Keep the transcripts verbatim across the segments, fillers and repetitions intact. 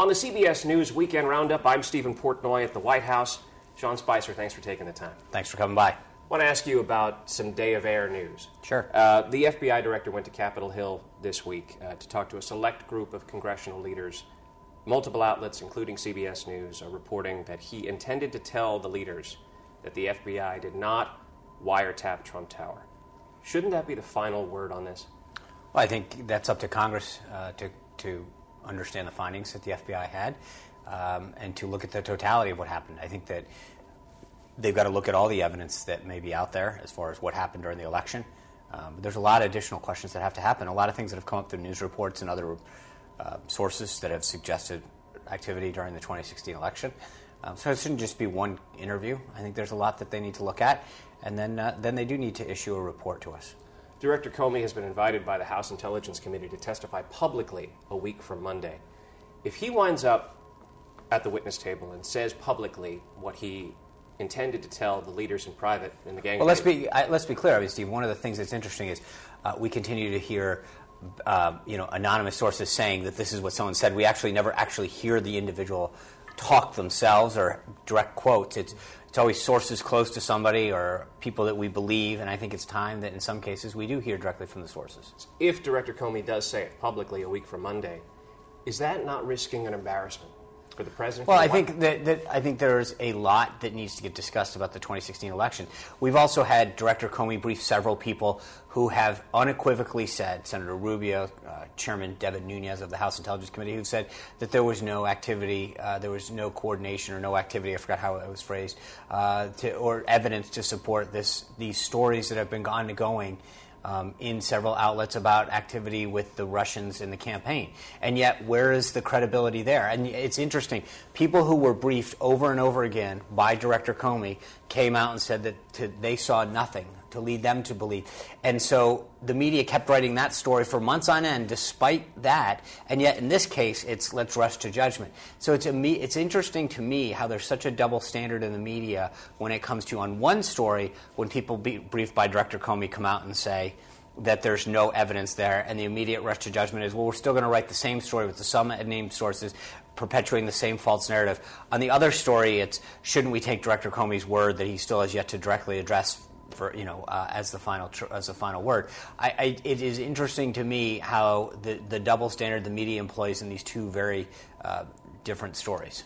On the C B S News Weekend Roundup, I'm Stephen Portnoy at the White House. Sean Spicer, thanks for taking the time. Thanks for coming by. I want to ask you about some day of air news. Sure. Uh, the F B I director went to Capitol Hill this week uh, to talk to a select group of congressional leaders. Multiple outlets, including C B S News, are reporting that he intended to tell the leaders that the F B I did not wiretap Trump Tower. Shouldn't that be the final word on this? Well, I think that's up to Congress uh, to to understand the findings that the F B I had um, and to look at the totality of what happened. I think that they've got to look at all the evidence that may be out there as far as what happened during the election. Um, but there's a lot of additional questions that have to happen, a lot of things that have come up through news reports and other uh, sources that have suggested activity during the twenty sixteen election. Um, so it shouldn't just be one interview. I think there's a lot that they need to look at, and then uh, then they do need to issue a report to us. Director Comey has been invited by the House Intelligence Committee to testify publicly a week from Monday. If he winds up at the witness table and says publicly what he intended to tell the leaders in private in the gang. Well, let's be I, let's be clear. I mean, Steve, one of the things that's interesting is uh, we continue to hear uh, you know anonymous sources saying that this is what someone said. We actually never actually hear the individual talk themselves or direct quotes. It's It's always sources close to somebody or people that we believe, and I think it's time that in some cases we do hear directly from the sources. If Director Comey does say it publicly a week from Monday, is that not risking an embarrassment for the president? Well, I think that, that I think there's a lot that needs to get discussed about the twenty sixteen election. We've also had Director Comey brief several people who have unequivocally said, Senator Rubio, uh, Chairman Devin Nunes of the House Intelligence Committee, who said that there was no activity, uh, there was no coordination or no activity, I forgot how it was phrased, uh, to, or evidence to support this these stories that have been ongoing Um, in several outlets about activity with the Russians in the campaign. And yet, where is the credibility there? And it's interesting. People who were briefed over and over again by Director Comey came out and said that to, they saw nothing to lead them to believe. And so the media kept writing that story for months on end despite that. And yet, in this case, it's let's rush to judgment. So it's, a me, it's interesting to me how there's such a double standard in the media when it comes to, on one story, when people be briefed by Director Comey come out and say that there's no evidence there, and the immediate rush to judgment is, well, we're still going to write the same story with the some named sources perpetuating the same false narrative. On the other story, it's shouldn't we take Director Comey's word that he still has yet to directly address for, you know, uh, as the final tr- as the final word. I, I, it is interesting to me how the, the double standard the media employs in these two very uh, different stories.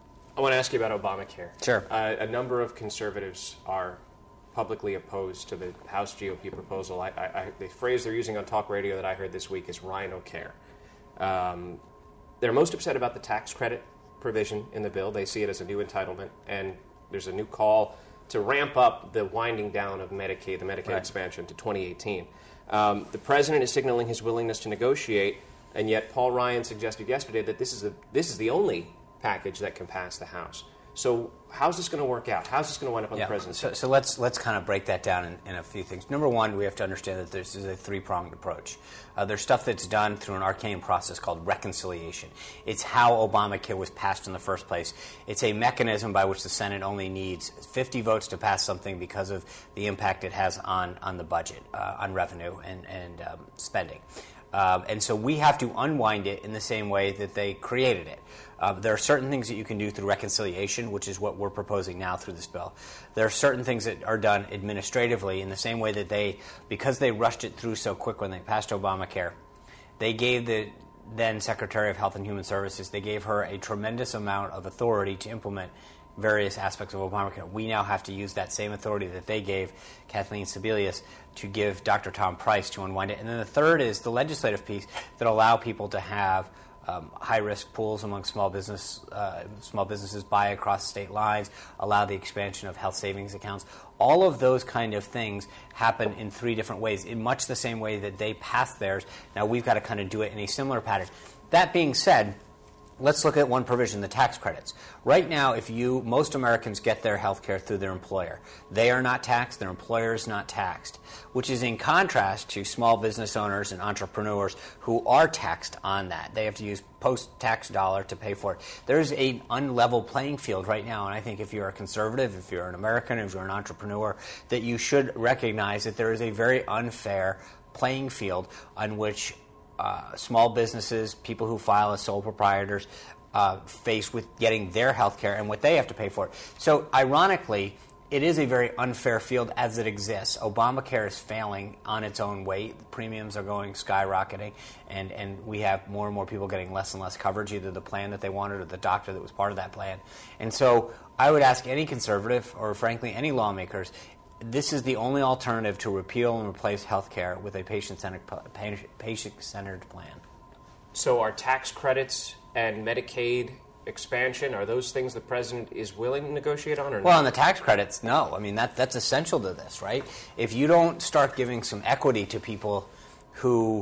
I want to ask you about Obamacare. Sure. Uh, a number of conservatives are publicly opposed to the House G O P proposal. I, I, I, the phrase they're using on talk radio that I heard this week is Rhino Care. Um, they're most upset about the tax credit provision in the bill. They see it as a new entitlement, and there's a new call to ramp up the winding down of Medicaid, the Medicaid right. expansion to twenty eighteen. Um, the president is signaling his willingness to negotiate, and yet Paul Ryan suggested yesterday that this is a, this is the only package that can pass the House. So how's this going to work out? How's this going to wind up on yeah. the presidency? So, so let's let's kind of break that down in, in a few things. Number one, we have to understand that this is a three-pronged approach. Uh, there's stuff that's done through an arcane process called reconciliation. It's how Obamacare was passed in the first place. It's a mechanism by which the Senate only needs fifty votes to pass something because of the impact it has on, on the budget, uh, on revenue and, and um, spending. Um, and so we have to unwind it in the same way that they created it. Uh, there are certain things that you can do through reconciliation, which is what we're proposing now through this bill. There are certain things that are done administratively in the same way that they, because they rushed it through so quick when they passed Obamacare, they gave the then Secretary of Health and Human Services, they gave her a tremendous amount of authority to implement various aspects of Obamacare. We now have to use that same authority that they gave Kathleen Sebelius to give Doctor Tom Price to unwind it. And then the third is the legislative piece that allow people to have um, high-risk pools among small business uh, small businesses, buy across state lines, allow the expansion of health savings accounts. All of those kind of things happen in three different ways, in much the same way that they passed theirs. Now we've got to kind of do it in a similar pattern. That being said, let's look at one provision, the tax credits. Right now, if you, most Americans get their health care through their employer. They are not taxed, their employer is not taxed, which is in contrast to small business owners and entrepreneurs who are taxed on that. They have to use post-tax dollar to pay for it. There's an unlevel playing field right now, and I think if you're a conservative, if you're an American, if you're an entrepreneur, that you should recognize that there is a very unfair playing field on which Uh, small businesses, people who file as sole proprietors, uh, faced with getting their health care and what they have to pay for it. So, ironically, it is a very unfair field as it exists. Obamacare is failing on its own weight. The premiums are going skyrocketing, and, and we have more and more people getting less and less coverage, either the plan that they wanted or the doctor that was part of that plan. And so I would ask any conservative, or frankly any lawmakers, this is the only alternative to repeal and replace health care with a patient-centered, patient-centered plan. So are tax credits and Medicaid expansion, are those things the president is willing to negotiate on, or well, not? on the tax credits, no. I mean, that that's essential to this, right? If you don't start giving some equity to people who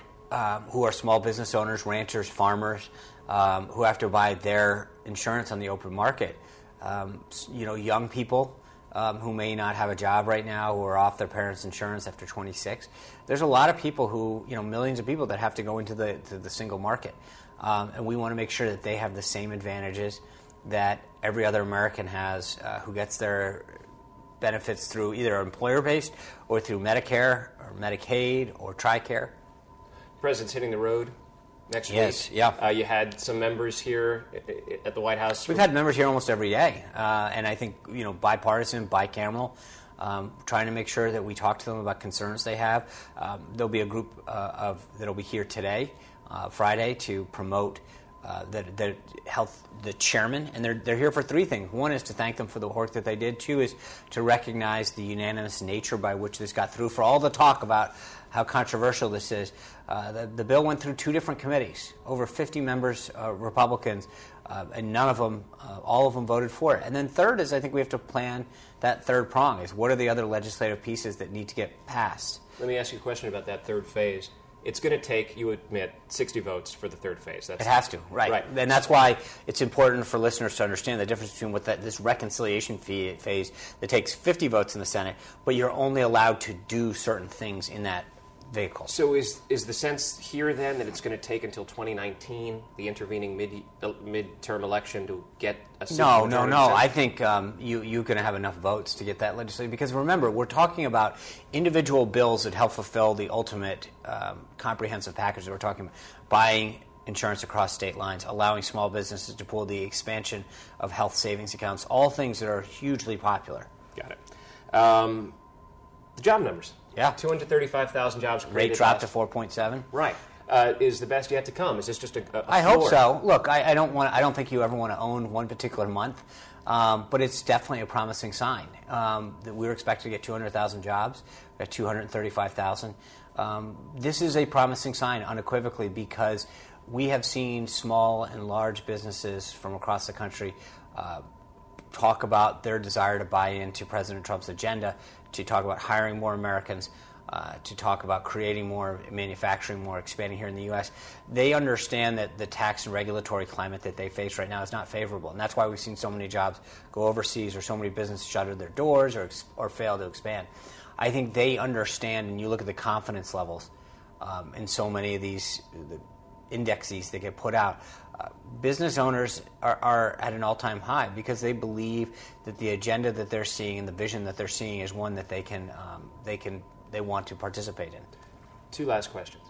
um, who are small business owners, ranchers, farmers, um, who have to buy their insurance on the open market, um, you know, young people um, who may not have a job right now, who are off their parents' insurance after twenty-six, there's a lot of people who, you know, millions of people that have to go into the to the single market. Um, and we want to make sure that they have the same advantages that every other American has uh, who gets their benefits through either employer-based or through Medicare or Medicaid or TRICARE. The president's hitting the road next yes, week. Yeah. Uh, you had some members here at the White House. We've had members here almost every day, uh, and I think, you know, bipartisan, bicameral, um, trying to make sure that we talk to them about concerns they have. Um, there'll be a group uh, of that'll be here today. Uh, Friday to promote uh, the, the health, the chairman, and they're they're here for three things. One is to thank them for the work that they did. Two is to recognize the unanimous nature by which this got through. For all the talk about how controversial this is, uh, the, the bill went through two different committees, over fifty members, uh, Republicans, uh, and none of them, uh, all of them voted for it. And then third is I think we have to plan that third prong, is what are the other legislative pieces that need to get passed. Let me ask you a question about that third phase. It's going to take, you admit, sixty votes for the third phase. That's it has to, right. right. And that's why it's important for listeners to understand the difference between what that, this reconciliation fee phase that takes fifty votes in the Senate, but you're only allowed to do certain things in that vehicle. So is is the sense here then that it's going to take until twenty nineteen, the intervening mid uh, midterm election, to get a simple No, no, majority no. of the I think um, you, you're going to have enough votes to get that legislation. Because remember, we're talking about individual bills that help fulfill the ultimate um, comprehensive package that we're talking about. Buying insurance across state lines, allowing small businesses to pull the expansion of health savings accounts, all things that are hugely popular. Got it. Um, the job numbers. Yeah. two hundred thirty-five thousand jobs created. Rate dropped last- to four point seven. Right. Uh, is the best yet to come? Is this just a, a I hope floor? so. Look, I, I don't want. I don't think you ever want to own one particular month, um, but it's definitely a promising sign. Um, that we were expected to get two hundred thousand jobs, at two hundred thirty-five thousand. Um, this is a promising sign, unequivocally, because we have seen small and large businesses from across the country uh, talk about their desire to buy into President Trump's agenda, to talk about hiring more Americans. Uh, to talk about creating more manufacturing, more expanding here in the U S. They understand that the tax and regulatory climate that they face right now is not favorable, and that's why we've seen so many jobs go overseas, or so many businesses shutter their doors or or fail to expand. I think they understand, and you look at the confidence levels um, in so many of these the indexes that get put out. Uh, business owners are, are at an all-time high because they believe that the agenda that they're seeing and the vision that they're seeing is one that they can um, they can. they want to participate in. Two last questions.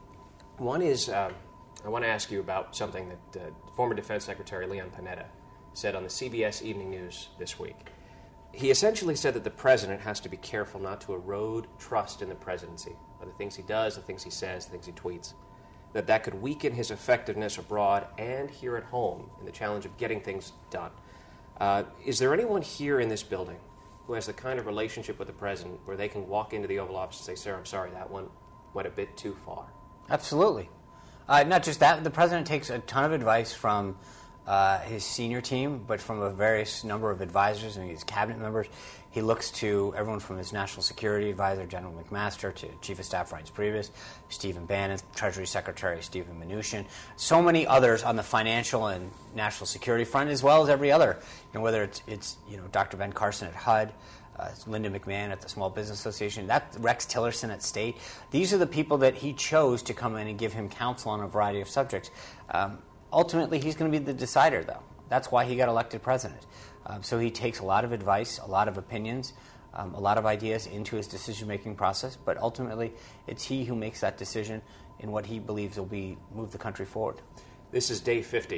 One is, um, I want to ask you about something that uh, former Defense Secretary Leon Panetta said on the C B S Evening News this week. He essentially said that the president has to be careful not to erode trust in the presidency, by the things he does, the things he says, the things he tweets, that that could weaken his effectiveness abroad and here at home in the challenge of getting things done. Uh, is there anyone here in this building who has the kind of relationship with the president where they can walk into the Oval Office and say, sir, I'm sorry, that one went a bit too far? Absolutely. Uh, not just that, the president takes a ton of advice from uh, his senior team, but from a various number of advisors and his cabinet members. He looks to everyone from his national security advisor, General McMaster, to Chief of Staff Reince Priebus, Stephen Bannon, Treasury Secretary Stephen Mnuchin, so many others on the financial and national security front, as well as every other. You know, whether it's, it's you know Doctor Ben Carson at H U D, uh, Linda McMahon at the Small Business Association, that Rex Tillerson at State. These are the people that he chose to come in and give him counsel on a variety of subjects. Um, ultimately, he's going to be the decider, though. That's why he got elected president. Um, so he takes a lot of advice, a lot of opinions, um, a lot of ideas into his decision-making process, but ultimately it's he who makes that decision in what he believes will be move the country forward. This is day fifty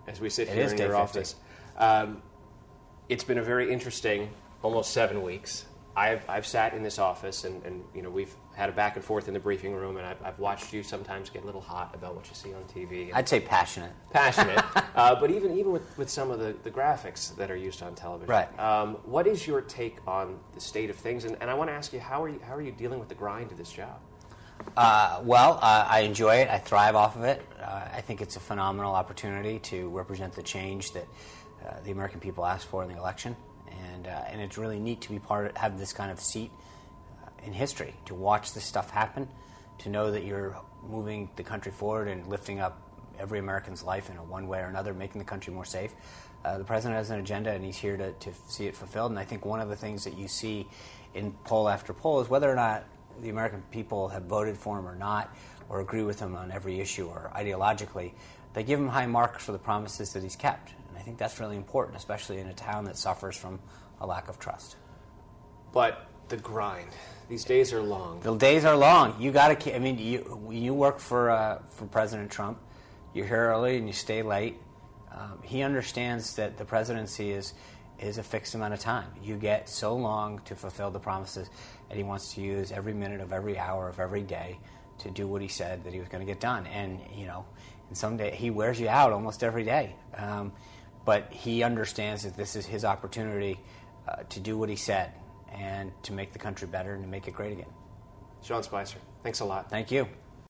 as we sit It here is in day your fifty. office. Um, it's been a very interesting almost seven weeks. I've, I've sat in this office, and, and you know we've had a back and forth in the briefing room, and I've, I've watched you sometimes get a little hot about what you see on T V. I'd say passionate. Passionate, uh, but even even with, with some of the, the graphics that are used on television. Right. Um, what is your take on the state of things? And, and I want to ask you, how are you how are you dealing with the grind of this job? Uh, well, uh, I enjoy it. I thrive off of it. Uh, I think it's a phenomenal opportunity to represent the change that uh, the American people asked for in the election, and uh, and it's really neat to be part of, have this kind of seat uh, in history, to watch this stuff happen, to know that you're moving the country forward and lifting up every American's life in a one way or another, making the country more safe. Uh, the president has an agenda, and he's here to, to see it fulfilled. And I think one of the things that you see in poll after poll is whether or not the American people have voted for him or not, or agree with him on every issue or ideologically, they give him high marks for the promises that he's kept. And I think that's really important, especially in a town that suffers from a lack of trust. But the grind, these days are long. The days are long. You got to. I mean, you you work for uh, for President Trump. You're here early and you stay late. Um, he understands that the presidency is is a fixed amount of time. You get so long to fulfill the promises, and he wants to use every minute of every hour of every day to do what he said that he was going to get done. And, you know, and someday he wears you out almost every day. Um, but he understands that this is his opportunity uh, to do what he said and to make the country better and to make it great again. Sean Spicer, thanks a lot. Thank you.